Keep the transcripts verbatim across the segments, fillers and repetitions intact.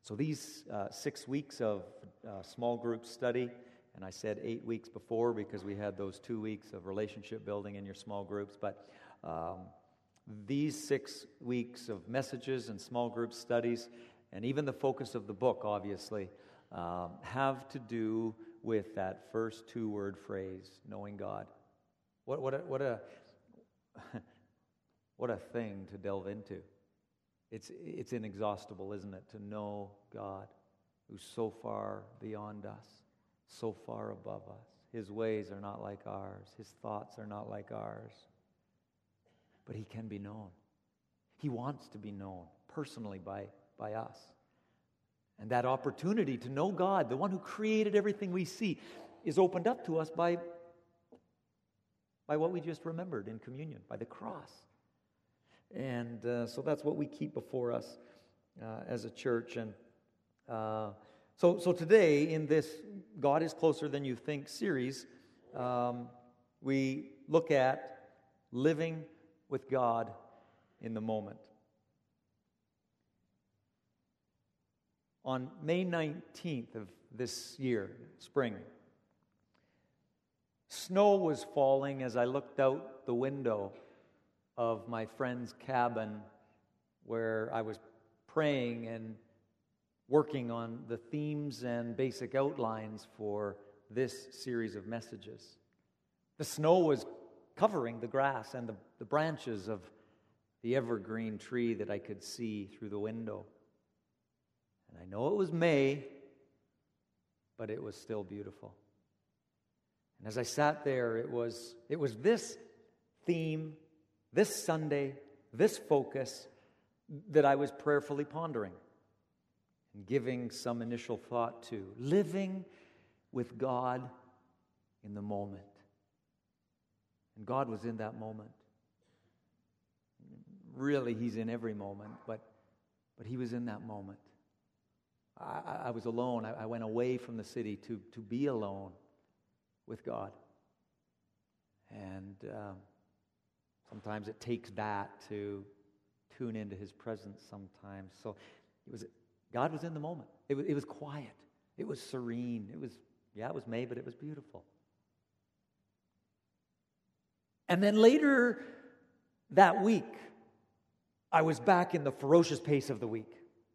So these uh, six weeks of uh, small group study, and I said eight weeks before because we had those two weeks of relationship building in your small groups, but um, these six weeks of messages and small group studies, and even the focus of the book, obviously, um, have to do with that first two-word phrase, knowing God. What, what a, what a, what a thing to delve into. It's, it's inexhaustible, isn't it, to know God, who's so far beyond us, so far above us. His ways are not like ours. His thoughts are not like ours. But He can be known. He wants to be known personally by, by us. And that opportunity to know God, the one who created everything we see, is opened up to us by, by what we just remembered in communion, by the cross. And uh, so that's what we keep before us uh, as a church. And uh, so, so today, in this God is Closer Than You Think series, um, we look at living with God in the moment. On May nineteenth of this year, spring, snow was falling as I looked out the window of my friend's cabin where I was praying and working on the themes and basic outlines for this series of messages. The snow was covering the grass and the, the branches of the evergreen tree that I could see through the window. And I know it was May, but it was still beautiful. And as I sat there, it was, it was this theme, this Sunday, this focus that I was prayerfully pondering and giving some initial thought to. Living with God in the moment. And God was in that moment. Really, He's in every moment, but, but He was in that moment. I, I was alone. I, I went away from the city to, to be alone with God. And um, sometimes it takes that to tune into His presence sometimes. So it was God was in the moment. It was, it was quiet. It was serene. It was, yeah, it was May, but it was beautiful. And then later that week, I was back in the ferocious pace of the week.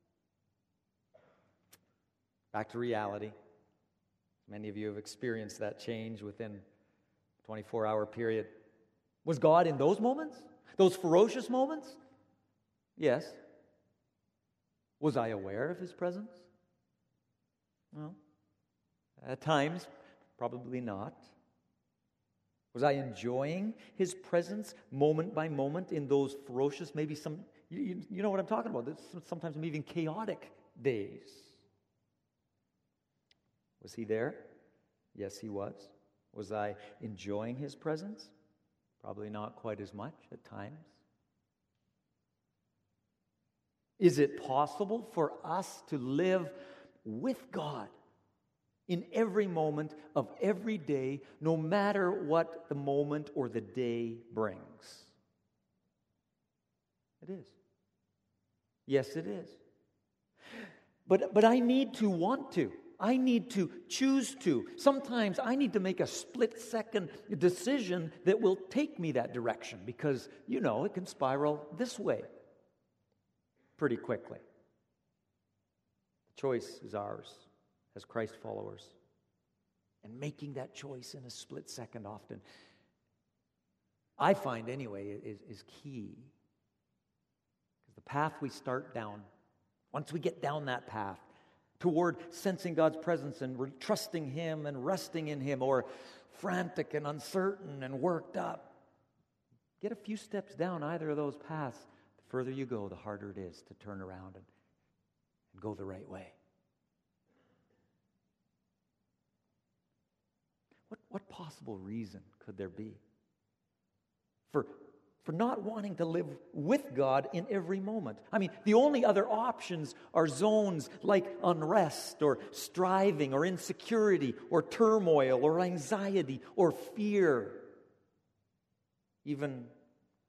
Back to reality. Many of you have experienced that change within a twenty-four hour period. Was God in those moments? Those ferocious moments? Yes. Was I aware of His presence? Well, at times, probably not. Was I enjoying His presence moment by moment in those ferocious, maybe some, you, you know what I'm talking about, sometimes even chaotic days? Was He there? Yes, He was. Was I enjoying His presence? Probably not quite as much at times. Is it possible for us to live with God in every moment of every day, no matter what the moment or the day brings? It is. Yes, it is. But, but I need to want to. I need to choose to. Sometimes I need to make a split-second decision that will take me that direction because, you know, it can spiral this way pretty quickly. The choice is ours as Christ followers. And making that choice in a split second often, I find anyway, is, is key. Because the path we start down, once we get down that path, toward sensing God's presence and trusting Him and resting in Him, or frantic and uncertain and worked up, get a few steps down either of those paths. The further you go, the harder it is to turn around and, and go the right way. What, what possible reason could there be for For not wanting to live with God in every moment? I mean, the only other options are zones like unrest or striving or insecurity or turmoil or anxiety or fear. Even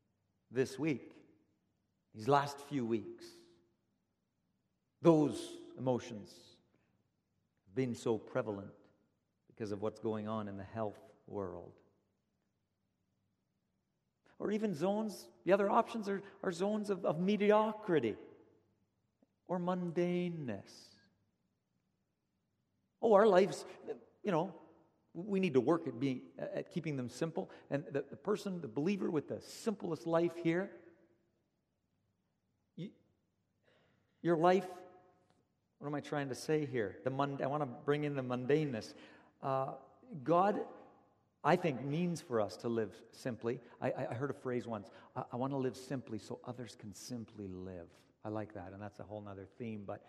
this week, these last few weeks, those emotions have been so prevalent because of what's going on in the health world. Or even zones, the other options are, are zones of, of mediocrity or mundaneness. Oh, our lives, you know, we need to work at being at keeping them simple. And the, the person, the believer with the simplest life here, you, your life, what am I trying to say here? The mund- I want to bring in the mundaneness. Uh, God, I think, means for us to live simply. I, I heard a phrase once, I, I want to live simply so others can simply live. I like that, and that's a whole other theme, but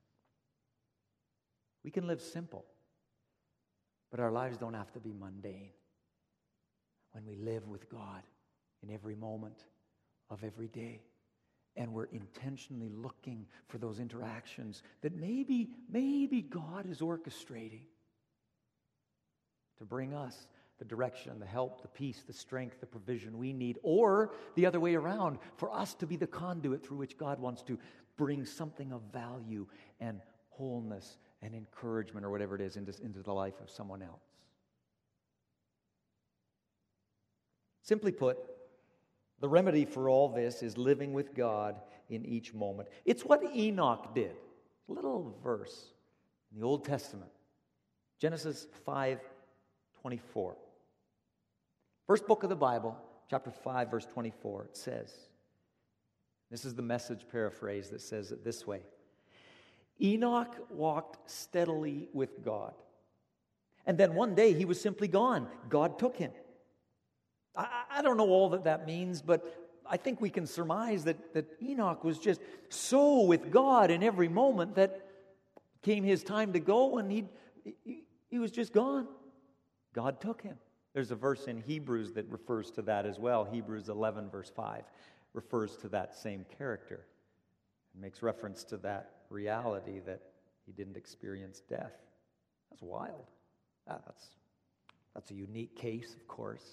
we can live simple, but our lives don't have to be mundane. When we live with God in every moment of every day, and we're intentionally looking for those interactions that maybe, maybe God is orchestrating to bring us the direction, the help, the peace, the strength, the provision we need, or the other way around, for us to be the conduit through which God wants to bring something of value and wholeness and encouragement or whatever it is into, into the life of someone else. Simply put, the remedy for all this is living with God in each moment. It's what Enoch did. A little verse in the Old Testament. Genesis five twenty-four. First book of the Bible, chapter five, verse twenty-four. It says, this is the Message paraphrase that says it this way. Enoch walked steadily with God. And then one day he was simply gone. God took him. I, I don't know all that that means, but I think we can surmise that, that Enoch was just so with God in every moment that came his time to go and he, he, he was just gone. God took him. There's a verse in Hebrews that refers to that as well. Hebrews eleven, verse five, refers to that same character. It makes reference to that reality that he didn't experience death. That's wild. Ah, that's, that's a unique case, of course.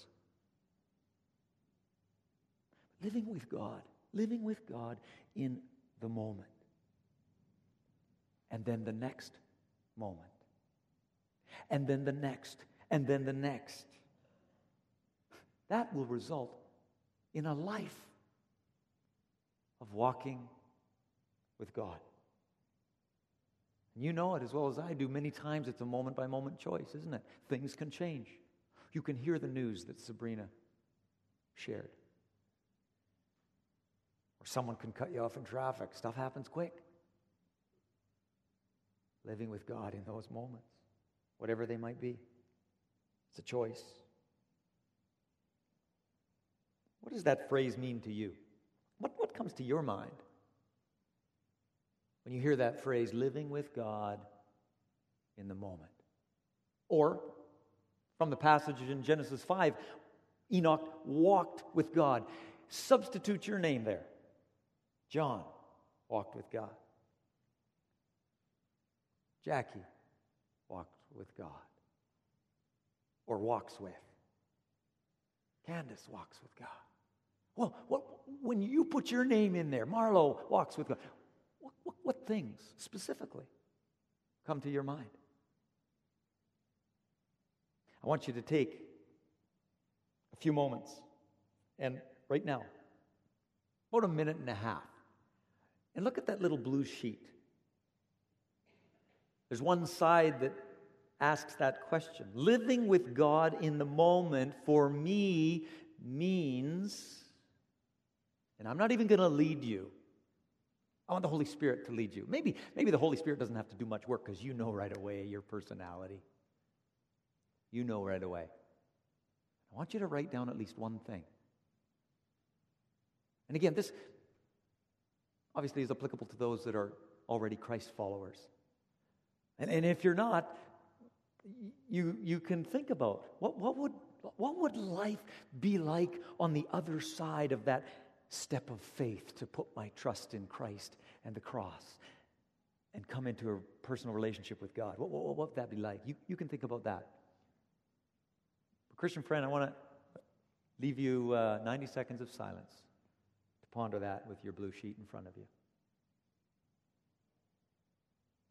Living with God. Living with God in the moment. And then the next moment. And then the next. And then the next. That will result in a life of walking with God. And you know it as well as I do. Many times it's a moment-by-moment choice, isn't it? Things can change. You can hear the news that Sabrina shared. Or someone can cut you off in traffic. Stuff happens quick. Living with God in those moments, whatever they might be. It's a choice. What does that phrase mean to you? What, what comes to your mind when you hear that phrase, living with God in the moment? Or, from the passage in Genesis five, Enoch walked with God. Substitute your name there. John walked with God. Jackie walked with God. Or walks with. Candace walks with God. Well, what, when you put your name in there, Marlo walks with God, what, what, what things specifically come to your mind? I want you to take a few moments, and right now, about a minute and a half, and look at that little blue sheet. There's one side that asks that question. Living with God in the moment for me means, and I'm not even going to lead you. I want the Holy Spirit to lead you. Maybe, maybe the Holy Spirit doesn't have to do much work because you know right away your personality. You know right away. I want you to write down at least one thing. And again, this obviously is applicable to those that are already Christ followers. And, and if you're not, you you can think about what, what would what would life be like on the other side of that step of faith to put my trust in Christ and the cross and come into a personal relationship with God? What, what, what would that be like? You, you can think about that. But Christian friend, I want to leave you uh, ninety seconds of silence to ponder that with your blue sheet in front of you.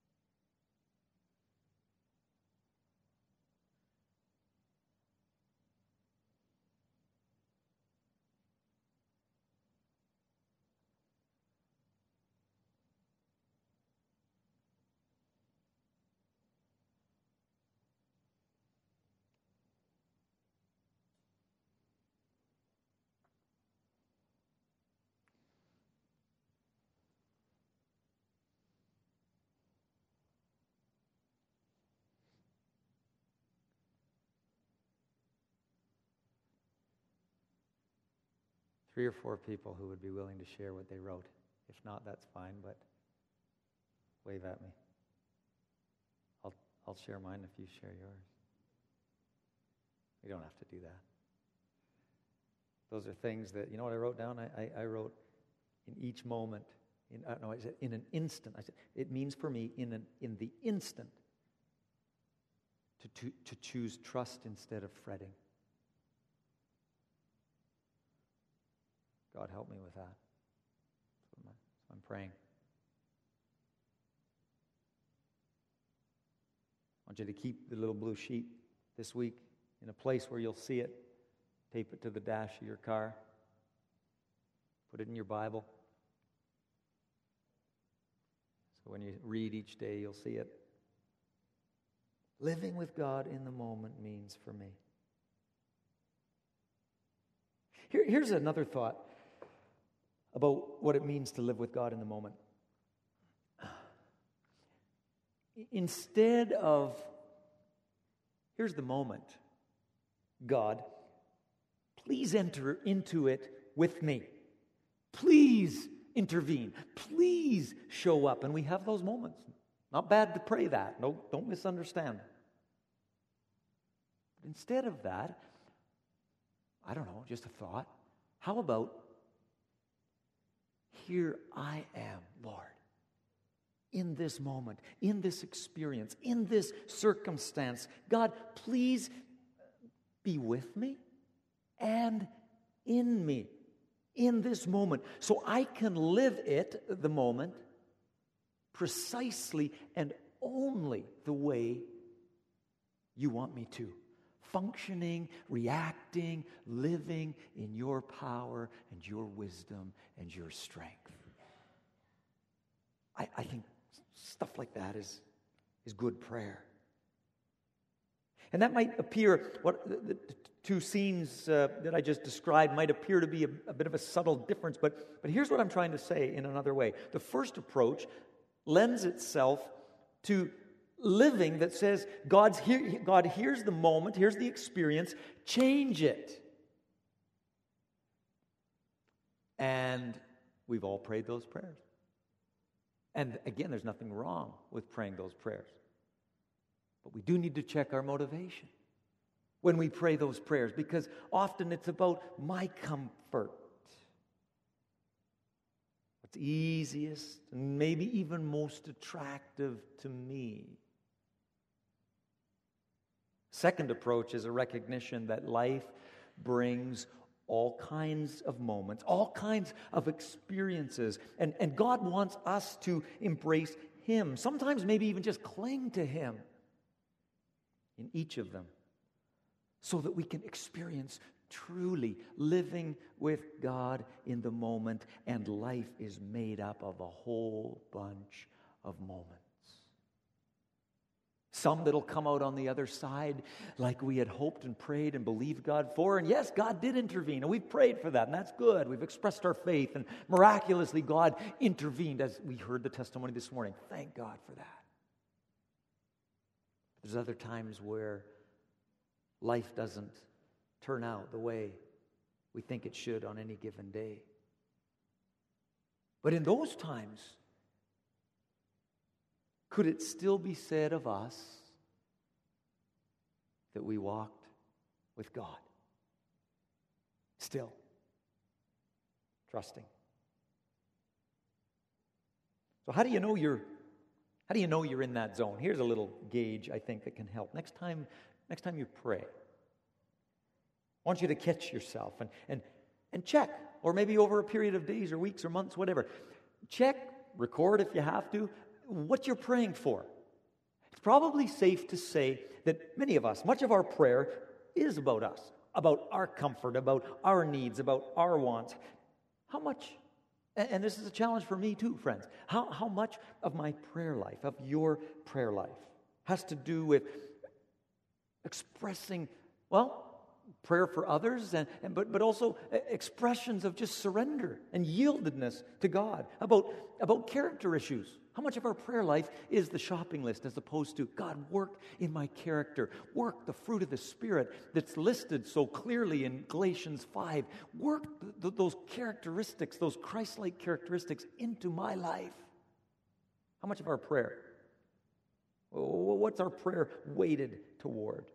three or four people who would be willing to share what they wrote. If not, that's fine, but wave at me. I'll I'll share mine if you share yours. You don't have to do that. Those are things that, you know what I wrote down? I, I, I wrote, in each moment, in, uh, no, I said in an instant. I said, it means for me, in an, in the instant, to, to, to choose trust instead of fretting. God, help me with that. That's what I'm praying. I want you to keep the little blue sheet this week in a place where you'll see it. Tape it to the dash of your car. Put it in your Bible. So when you read each day, you'll see it. Living with God in the moment means for me. Here, here's another thought about what it means to live with God in the moment. Instead of, here's the moment, God, please enter into it with me. Please intervene. Please show up. And we have those moments. Not bad to pray that. No, don't misunderstand. But instead of that, I don't know, just a thought. How about, here I am, Lord, in this moment, in this experience, in this circumstance. God, please be with me and in me in this moment, so I can live it, the moment, precisely and only the way you want me to. Functioning, reacting, living in your power and your wisdom and your strength. I, I think stuff like that is, is good prayer. And that might appear, what the, the two scenes uh, that I just described might appear to be a, a bit of a subtle difference, but, but here's what I'm trying to say in another way. The first approach lends itself to living that says, God's here, God, here's the moment, here's the experience, change it. And we've all prayed those prayers. And again, there's nothing wrong with praying those prayers. But we do need to check our motivation when we pray those prayers, because often it's about my comfort. What's easiest and maybe even most attractive to me. Second approach is a recognition that life brings all kinds of moments, all kinds of experiences, and, and God wants us to embrace Him. Sometimes maybe even just cling to Him in each of them, so that we can experience truly living with God in the moment, and life is made up of a whole bunch of moments. Some that'll come out on the other side like we had hoped and prayed and believed God for. And yes, God did intervene, and we've prayed for that, and that's good. We've expressed our faith, and miraculously God intervened, as we heard the testimony this morning. Thank God for that. There's other times where life doesn't turn out the way we think it should on any given day. But in those times, could it still be said of us that we walked with God? Still, trusting. So how do you know you're How do you know you're in that zone? Here's a little gauge, I think, that can help. Next time, next time you pray, I want you to catch yourself and, and, and check, or maybe over a period of days or weeks or months, whatever. Check, record if you have to, what you're praying for. It's probably safe to say that many of us, much of our prayer is about us, about our comfort, about our needs, about our wants. How much... And this is a challenge for me too, friends. How, how much of my prayer life, of your prayer life, has to do with expressing, well, prayer for others, and, and but, but also expressions of just surrender and yieldedness to God, about, about character issues. How much of our prayer life is the shopping list as opposed to, God, work in my character, work the fruit of the Spirit that's listed so clearly in Galatians five, work th- th- those characteristics, those Christ-like characteristics into my life. How much of our prayer? What's our prayer weighted toward?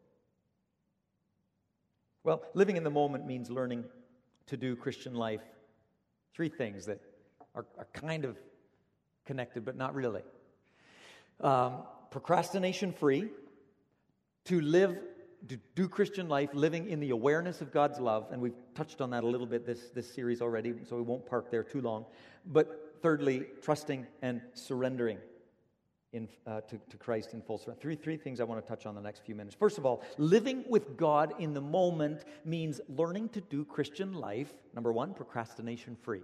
Well, living in the moment means learning to do Christian life. Three things that are, are kind of connected, but not really. Um, procrastination-free, to live, to do Christian life, living in the awareness of God's love, and we've touched on that a little bit this, this series already, so we won't park there too long. But thirdly, trusting and surrendering in uh, to, to Christ in full surrender. Three, three things I want to touch on the next few minutes. First of all, living with God in the moment means learning to do Christian life, number one, procrastination-free.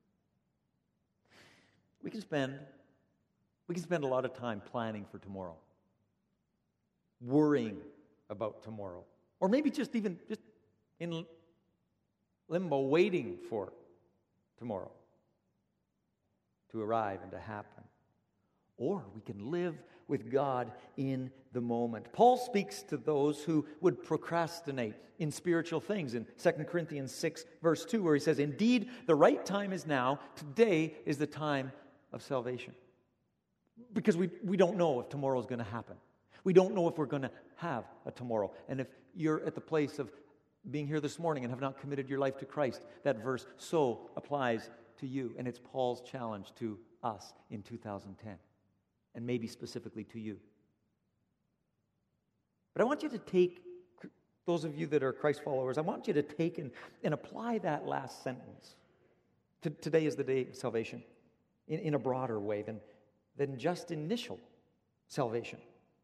We can spend we can spend a lot of time planning for tomorrow, worrying about tomorrow, or maybe just even just in limbo, waiting for tomorrow to arrive and to happen. Or we can live with God in the moment. Paul speaks to those who would procrastinate in spiritual things in Second Corinthians six, verse two, where he says, "Indeed, the right time is now. Today is the time of salvation." Because we, we don't know if tomorrow is going to happen. We don't know if we're going to have a tomorrow. And if you're at the place of being here this morning and have not committed your life to Christ, that verse so applies to you. And it's Paul's challenge to us in two thousand ten. And maybe specifically to you. But I want you to take, those of you that are Christ followers, I want you to take and, and apply that last sentence. To, today is the day of salvation. In, in a broader way than, than just initial salvation.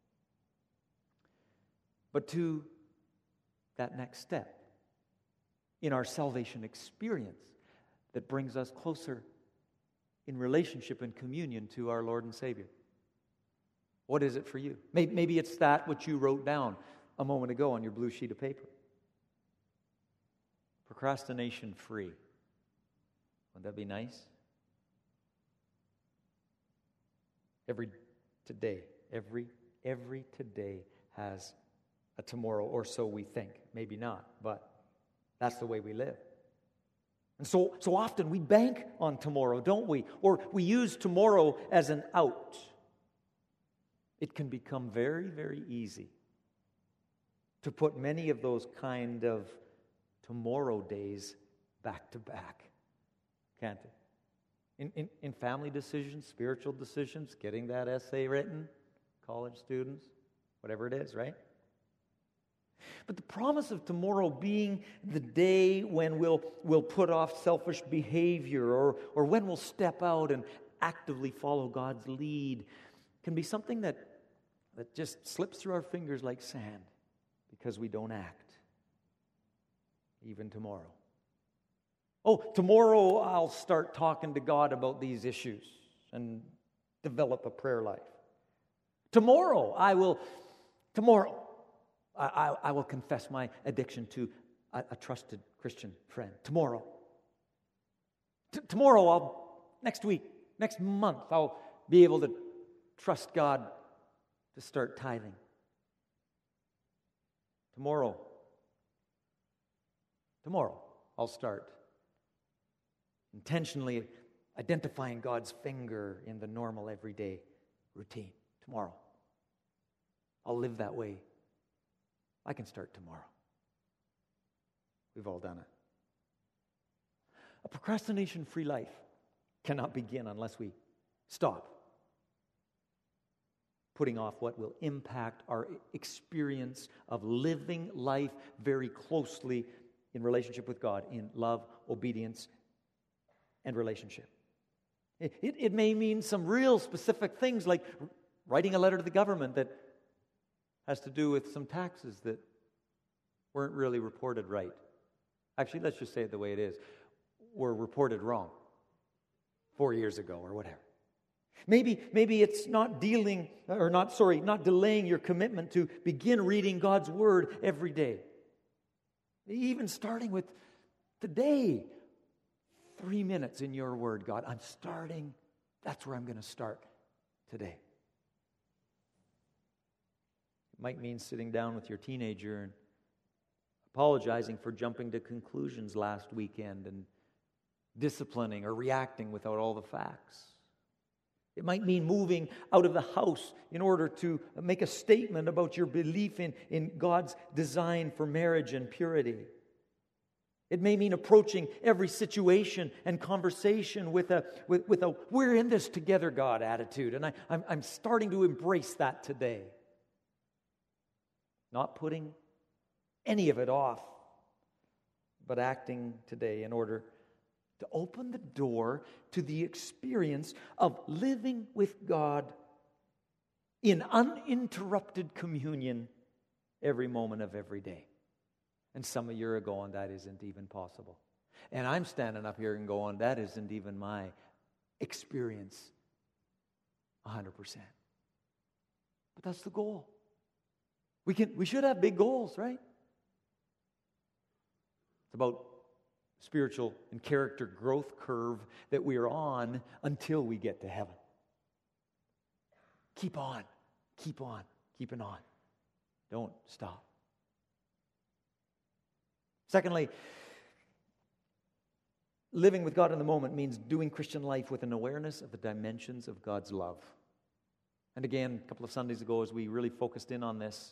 But to that next step in our salvation experience that brings us closer in relationship and communion to our Lord and Savior. What is it for you? Maybe, maybe it's that which you wrote down a moment ago on your blue sheet of paper. Procrastination free. Wouldn't that be nice? Every today, every every today has a tomorrow, or so we think. Maybe not, but that's the way we live. And so, so often we bank on tomorrow, don't we? Or we use tomorrow as an out. It can become very, very easy to put many of those kind of tomorrow days back to back, can't it? In, in, in family decisions, spiritual decisions, getting that essay written, college students, whatever it is, right? But the promise of tomorrow being the day when we'll, we'll put off selfish behavior or, or when we'll step out and actively follow God's lead can be something that, that just slips through our fingers like sand because we don't act, even tomorrow. Oh, tomorrow I'll start talking to God about these issues and develop a prayer life. Tomorrow I will, tomorrow I, I, I will confess my addiction to a, a trusted Christian friend. Tomorrow. T- tomorrow I'll, next week, next month, I'll be able to trust God to start tithing. Tomorrow. Tomorrow I'll start intentionally identifying God's finger in the normal everyday routine. Tomorrow. I'll live that way. I can start tomorrow. We've all done it. A procrastination-free life cannot begin unless we stop putting off what will impact our experience of living life very closely in relationship with God, in love, obedience, and relationship. It, it, it may mean some real specific things like writing a letter to the government that has to do with some taxes that weren't really reported right. Actually, let's just say it the way it is. Were reported wrong four years ago or whatever. Maybe, maybe it's not dealing, or not, sorry, not delaying your commitment to begin reading God's Word every day. Even starting with today, three minutes in your word, God. I'm starting, that's where I'm going to start today. It might mean sitting down with your teenager and apologizing for jumping to conclusions last weekend and disciplining or reacting without all the facts. It might mean moving out of the house in order to make a statement about your belief in, in God's design for marriage and purity. It may mean approaching every situation and conversation with a with, with a we're in this together, God attitude. And I, I'm, I'm starting to embrace that today. Not putting any of it off, but acting today in order to open the door to the experience of living with God in uninterrupted communion every moment of every day. And some of you are going, that isn't even possible. And I'm standing up here and going, that isn't even my experience one hundred percent. But that's the goal. We can, we should have big goals, right? It's about spiritual and character growth curve that we are on until we get to heaven. Keep on, keep on, keeping on. Don't stop. Secondly, living with God in the moment means doing Christian life with an awareness of the dimensions of God's love. And again, a couple of Sundays ago, as we really focused in on this,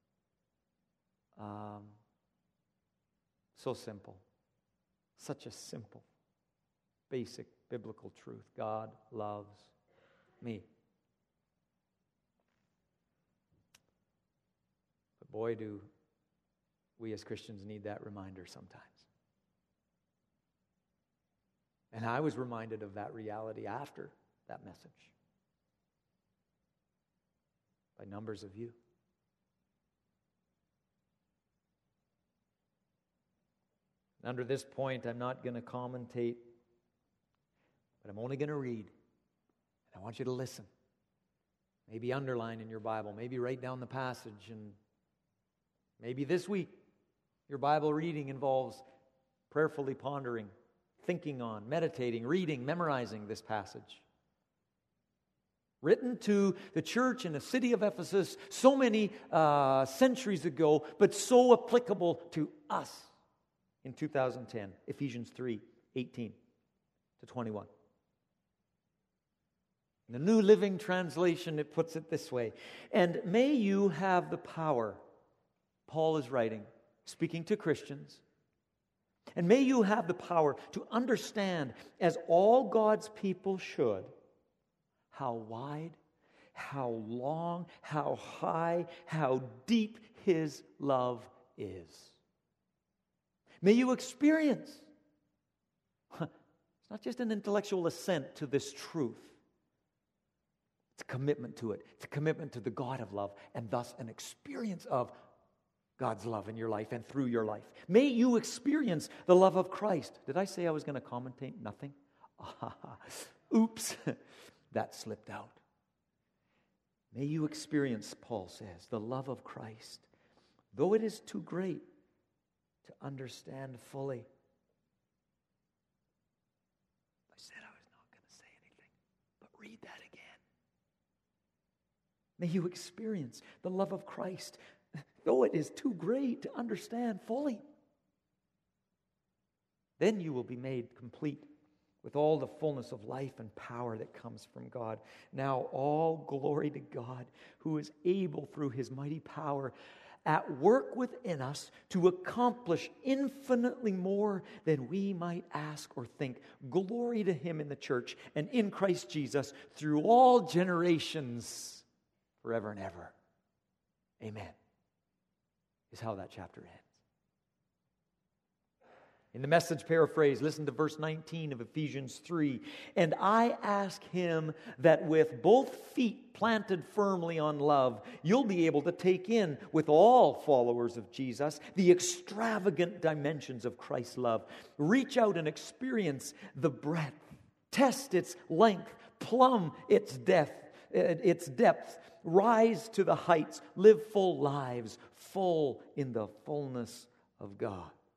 um, so simple. Such a simple, basic biblical truth. God loves me. But boy, do we as Christians need that reminder sometimes. And I was reminded of that reality after that message by numbers of you. Under this point, I'm not going to commentate, but I'm only going to read. And I want you to listen. Maybe underline in your Bible. Maybe write down the passage. And maybe this week, your Bible reading involves prayerfully pondering, thinking on, meditating, reading, memorizing this passage. Written to the church in the city of Ephesus so many uh, centuries ago, but so applicable to us. In two thousand ten, Ephesians three, eighteen to twenty-one. In the New Living Translation, it puts it this way. And may you have the power, Paul is writing, speaking to Christians, and may you have the power to understand, as all God's people should, how wide, how long, how high, how deep His love is. May you experience, it's not just an intellectual assent to this truth. It's a commitment to it. It's a commitment to the God of love, and thus an experience of God's love in your life and through your life. May you experience the love of Christ. Did I say I was going to commentate nothing? Oops, that slipped out. May you experience, Paul says, the love of Christ, though it is too great to understand fully. I said I was not going to say anything, but read that again. May you experience the love of Christ, though it is too great to understand fully. Then you will be made complete with all the fullness of life and power that comes from God. Now all glory to God, who is able through His mighty power at work within us to accomplish infinitely more than we might ask or think. Glory to Him in the church and in Christ Jesus through all generations, forever and ever. Amen. Is how that chapter ends. In the Message paraphrase, listen to verse nineteen of Ephesians three. And I ask Him that with both feet planted firmly on love, you'll be able to take in, with all followers of Jesus, the extravagant dimensions of Christ's love. Reach out and experience the breadth. Test its length. Plumb its depth. Its depth. Rise to the heights. Live full lives, full in the fullness of God.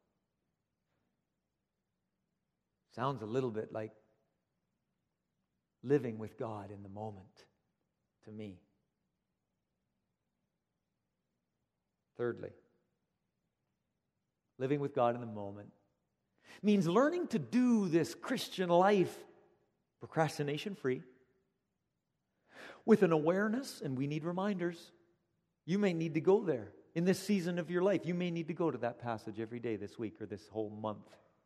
Sounds a little bit like living with God in the moment to me. Thirdly, living with God in the moment means learning to do this Christian life procrastination-free, with an awareness, and we need reminders. You may need to go there in this season of your life. You may need to go to that passage every day this week or this whole month.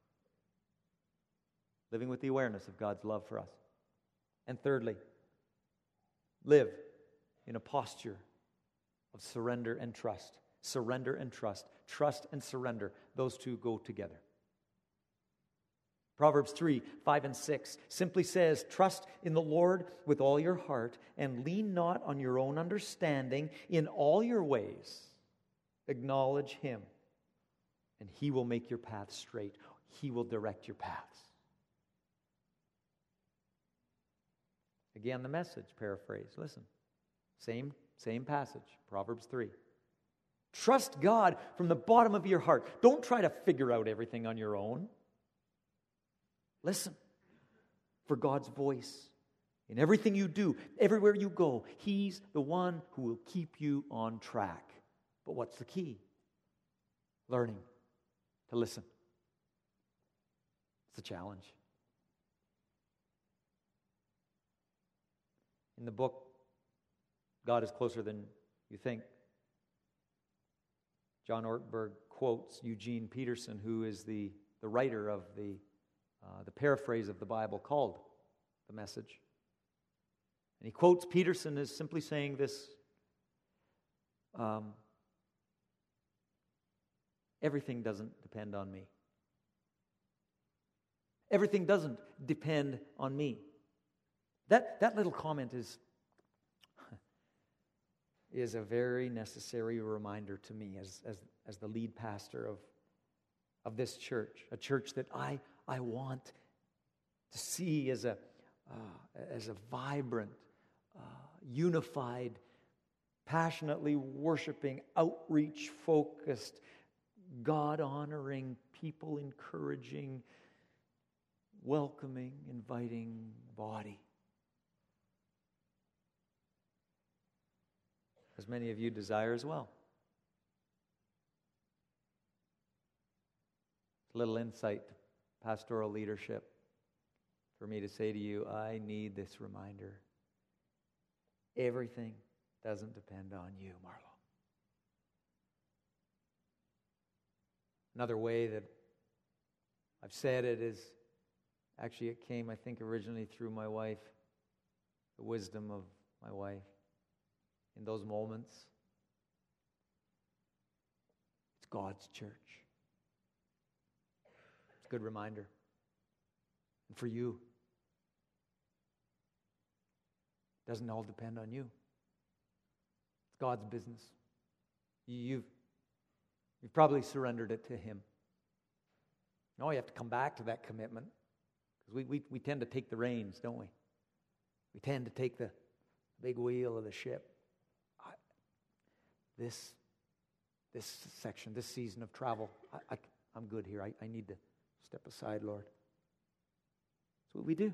Living with the awareness of God's love for us. And thirdly, live in a posture of surrender and trust. Surrender and trust. Trust and surrender. Those two go together. Proverbs three, five, and six simply says, trust in the Lord with all your heart and lean not on your own understanding. In all your ways, acknowledge Him, and He will make your path straight. He will direct your paths. Again, the Message paraphrase. Listen. Same, same passage, Proverbs three. Trust God from the bottom of your heart. Don't try to figure out everything on your own. Listen for God's voice in everything you do, everywhere you go. He's the one who will keep you on track. But what's the key? Learning to listen. It's a challenge. In the book, God is Closer Than You Think, John Ortberg quotes Eugene Peterson, who is the, the writer of the Uh, the paraphrase of the Bible called The Message. And he quotes Peterson as simply saying this, um, everything doesn't depend on me. Everything doesn't depend on me. That, that little comment is, is a very necessary reminder to me as, as, as the lead pastor of, of this church, a church that I I want to see as a uh, as a vibrant, uh, unified, passionately worshiping, outreach-focused, God-honoring, people-encouraging, welcoming, inviting body. As many of you desire as well. A little insight to pastoral leadership for me to say to you, I need this reminder. Everything doesn't depend on you, Marlo. Another way that I've said it is, actually it came, I think, originally through my wife, the wisdom of my wife. In those moments, it's God's church. Good reminder. And for you, it doesn't all depend on you. It's God's business. You've, you've probably surrendered it to Him. No, you have to come back to that commitment. Because we, we, we tend to take the reins, don't we? We tend to take the big wheel of the ship. I, this, this section, this season of travel, I, I, I'm good here. I, I need to step aside, Lord. That's what we do.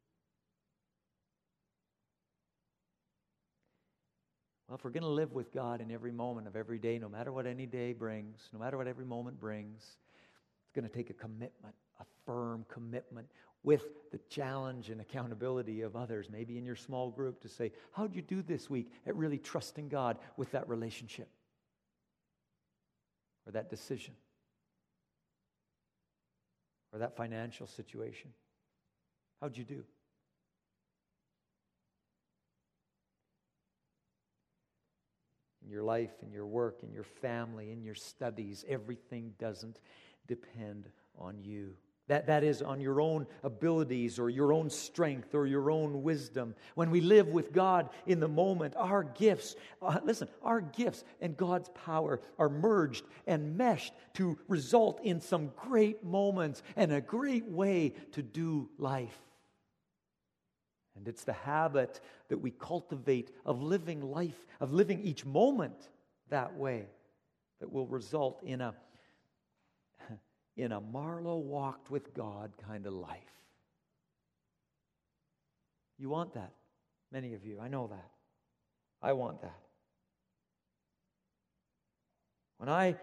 Well, if we're going to live with God in every moment of every day, no matter what any day brings, no matter what every moment brings, it's going to take a commitment, a firm commitment with the challenge and accountability of others, maybe in your small group, to say, how'd you do this week at really trusting God with that relationship or that decision? Or that financial situation. How'd you do? In your life, in your work, in your family, in your studies, everything doesn't depend on you. That, that is on your own abilities or your own strength or your own wisdom. When we live with God in the moment, our gifts, uh, listen, our gifts and God's power are merged and meshed to result in some great moments and a great way to do life. And it's the habit that we cultivate of living life, of living each moment that way, that will result in a in a Marlowe walked with God kind of life. You want that. Many of you, I know that. I want that. When I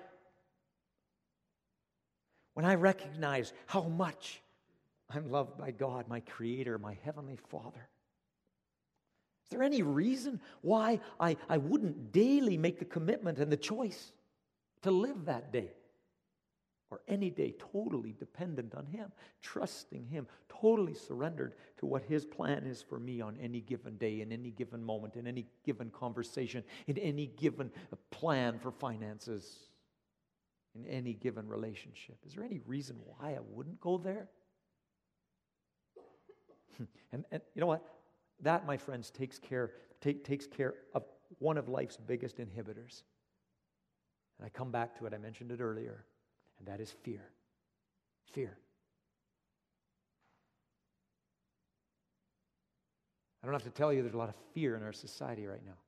when I recognize how much I'm loved by God, my Creator, my Heavenly Father, is there any reason why I, I wouldn't daily make the commitment and the choice to live that day? Or any day totally dependent on Him, trusting Him, totally surrendered to what His plan is for me on any given day, in any given moment, in any given conversation, in any given plan for finances, in any given relationship. Is there any reason why I wouldn't go there? and, and you know what? That, my friends, takes care, take, takes care of one of life's biggest inhibitors. And I come back to it, I mentioned it earlier. And that is fear. Fear. I don't have to tell you there's a lot of fear in our society right now.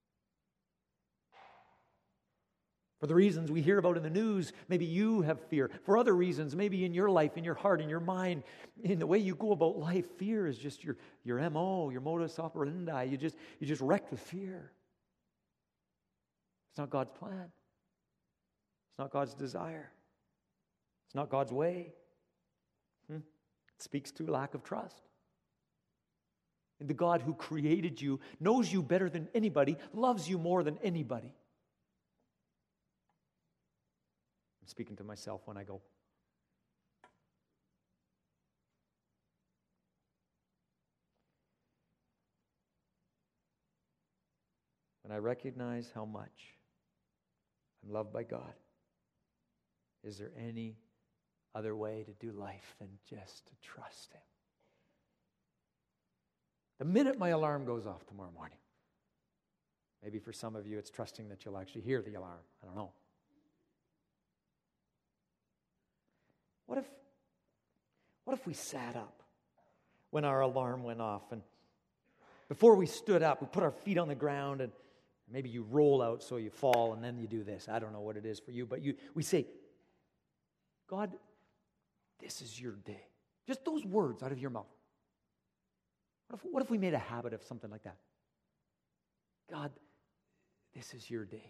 For the reasons we hear about in the news, maybe you have fear. For other reasons, maybe in your life, in your heart, in your mind, in the way you go about life, fear is just your, your M O, your modus operandi. You just, you just wrecked with fear. It's not God's plan. It's not God's desire. It's not God's way. Hmm. It speaks to lack of trust. And the God who created you, knows you better than anybody, loves you more than anybody. I'm speaking to myself when I go. When I recognize how much I'm loved by God, is there any other way to do life than just to trust Him? The minute my alarm goes off tomorrow morning, maybe for some of you it's trusting that you'll actually hear the alarm. I don't know. What if, what if we sat up when our alarm went off, and before we stood up, we put our feet on the ground, and maybe you roll out so you fall, and then you do this. I don't know what it is for you, but you we say, God, this is your day. Just those words out of your mouth. What if, what if we made a habit of something like that? God, this is your day.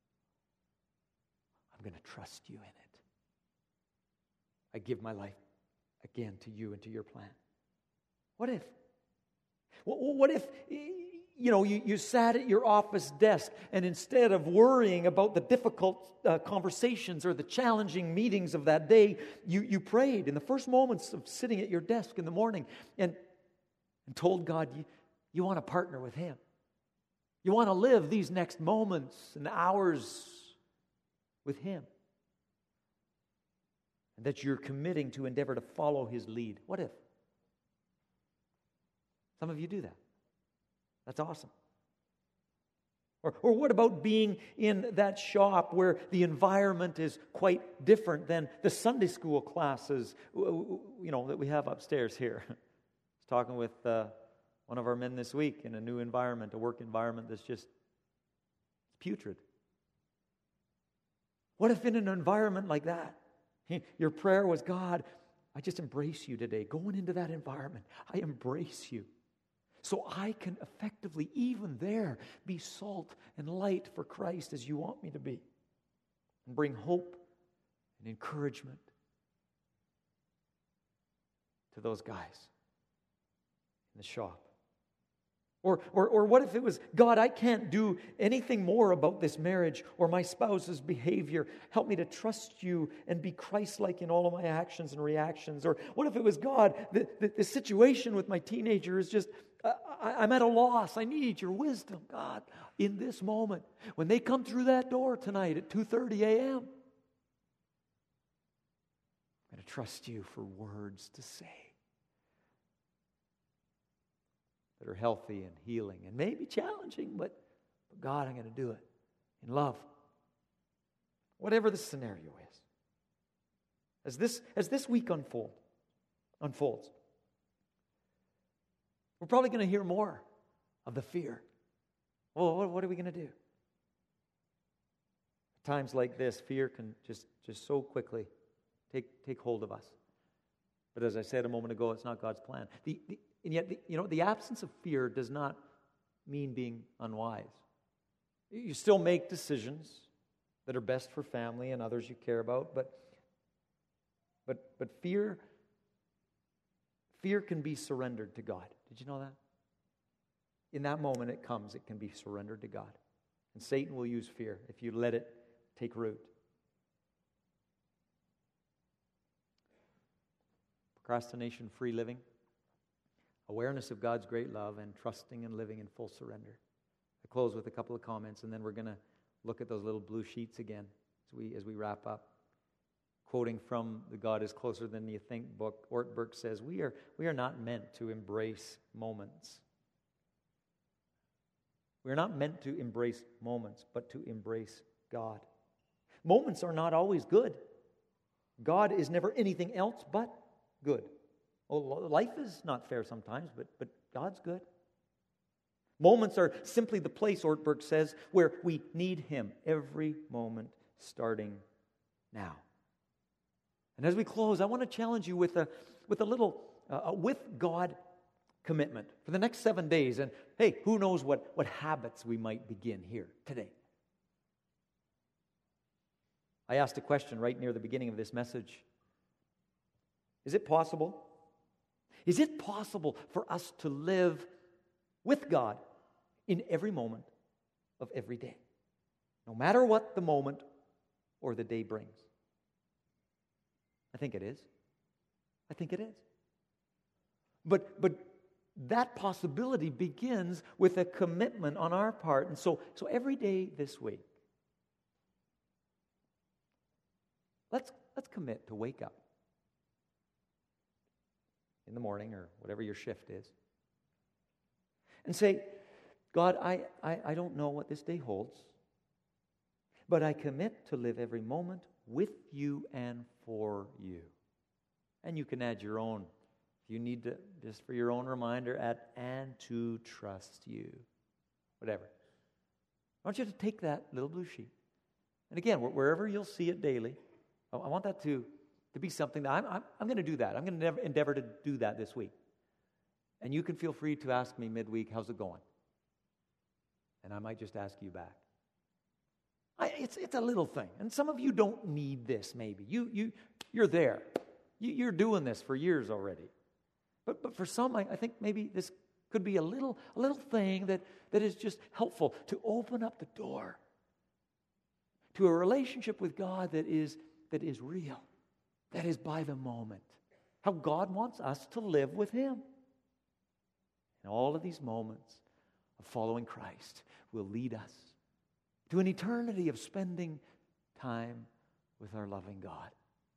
I'm going to trust you in it. I give my life again to you and to your plan. What if? What if, you know, you, you sat at your office desk, and instead of worrying about the difficult uh, conversations or the challenging meetings of that day, you, you prayed in the first moments of sitting at your desk in the morning and, and told God you, you want to partner with Him. You want to live these next moments and hours with Him. And that you're committing to endeavor to follow His lead. What if? Some of you do that. That's awesome. Or, or what about being in that shop where the environment is quite different than the Sunday school classes, you know, that we have upstairs here? I was talking with uh, one of our men this week in a new environment, a work environment that's just putrid. What if in an environment like that, your prayer was, God, I just embrace you today. Going into that environment, I embrace you. So I can effectively, even there, be salt and light for Christ as you want me to be. And bring hope and encouragement to those guys in the shop. Or, or, or what if it was, God, I can't do anything more about this marriage or my spouse's behavior. Help me to trust you and be Christ-like in all of my actions and reactions. Or what if it was, God, the, the, the situation with my teenager is just, uh, I, I'm at a loss. I need your wisdom, God, in this moment. When they come through that door tonight at two thirty a.m., I'm going to trust you for words to say that are healthy and healing and maybe challenging, but, but God, I'm going to do it in love. Whatever the scenario is. As this, as this week unfold, unfolds, we're probably going to hear more of the fear. Well, what, what are we going to do? At times like this, fear can just, just so quickly take, take hold of us. But as I said a moment ago, it's not God's plan. The, the, and yet, the, you know, the absence of fear does not mean being unwise. You still make decisions that are best for family and others you care about, but but but fear fear can be surrendered to God. Did you know that? In that moment it comes, it can be surrendered to God. And Satan will use fear if you let it take root. Procrastination-free living, awareness of God's great love, and trusting and living in full surrender. I close with a couple of comments, and then we're going to look at those little blue sheets again as we as we wrap up. Quoting from the God is Closer Than You Think book, Ortberg says, we are, we are not meant to embrace moments. We are not meant to embrace moments, but to embrace God. Moments are not always good. God is never anything else but good. Well, life is not fair sometimes, but, but God's good. Moments are simply the place, Ortberg says, where we need Him every moment, starting now. And as we close, I want to challenge you with a with a little uh, with God commitment for the next seven days. And hey, who knows what, what habits we might begin here today. I asked a question right near the beginning of this message. Is it possible? Is it possible for us to live with God in every moment of every day, no matter what the moment or the day brings? I think it is. I think it is. But but that possibility begins with a commitment on our part. And so, so every day this week, let's let's commit to wake up in the morning or whatever your shift is and say, God, I, I, I don't know what this day holds, but I commit to live every moment with you and for you. And you can add your own. If you need to, just for your own reminder, add, and to trust you. Whatever. I want you to take that little blue sheet. And again, wherever you'll see it daily, I want that to, to be something that I'm, I'm, I'm going to do that. I'm going to endeavor to do that this week. And you can feel free to ask me midweek, how's it going? And I might just ask you back. I, it's it's a little thing, and some of you don't need this. Maybe you you you're there, you, you're doing this for years already. But but for some, I, I think maybe this could be a little a little thing that that is just helpful to open up the door to a relationship with God that is that is real, that is by the moment. How God wants us to live with Him. And all of these moments of following Christ will lead us to an eternity of spending time with our loving God.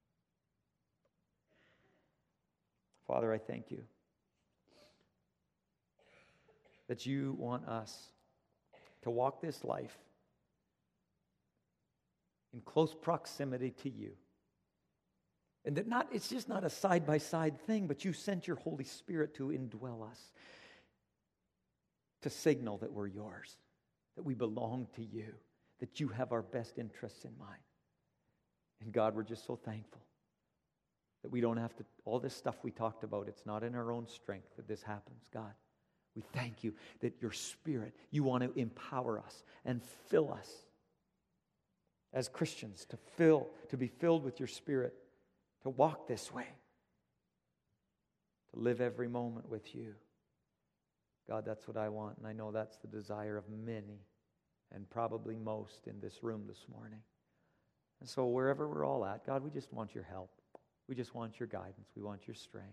Father, I thank you that you want us to walk this life in close proximity to you. And that not it's just not a side-by-side thing, but you sent your Holy Spirit to indwell us, to signal that we're yours, that we belong to you, that you have our best interests in mind. And God, we're just so thankful that we don't have to, all this stuff we talked about, it's not in our own strength that this happens. God, we thank you that your Spirit, you want to empower us and fill us as Christians, to fill, to be filled with your Spirit, to walk this way, to live every moment with you. God, that's what I want, and I know that's the desire of many, and probably most in this room this morning. And so wherever we're all at, God, we just want your help. We just want your guidance. We want your strength.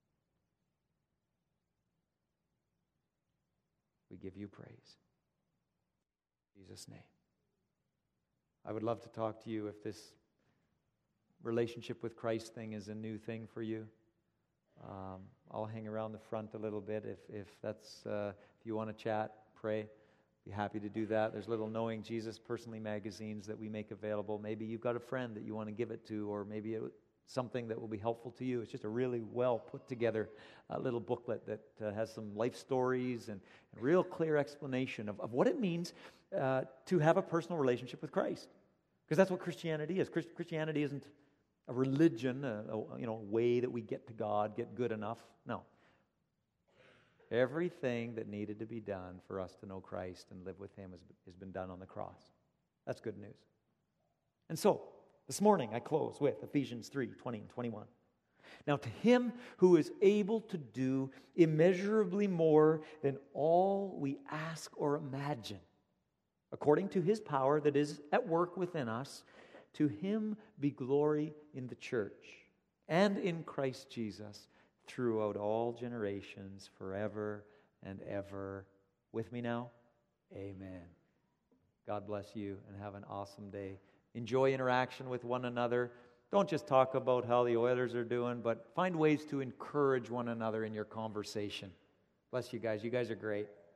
We give you praise. In Jesus' name. I would love to talk to you if this relationship with Christ thing is a new thing for you. Um, I'll hang around the front a little bit if if that's uh, if you want to chat, pray. Be happy to do that. There's little Knowing Jesus Personally magazines that we make available. Maybe you've got a friend that you want to give it to, or maybe it, something that will be helpful to you. It's just a really well put together uh, little booklet that uh, has some life stories and a real clear explanation of, of what it means uh, to have a personal relationship with Christ. Because that's what Christianity is. Christ- Christianity isn't a religion, a, a you know, way that we get to God, get good enough. No. Everything that needed to be done for us to know Christ and live with Him has, has been done on the cross. That's good news. And so, this morning I close with Ephesians three, twenty and twenty-one. Now to Him who is able to do immeasurably more than all we ask or imagine, according to His power that is at work within us, to Him be glory in the church and in Christ Jesus throughout all generations, forever and ever. With me now? Amen. God bless you and have an awesome day. Enjoy interaction with one another. Don't just talk about how the Oilers are doing, but find ways to encourage one another in your conversation. Bless you guys. You guys are great.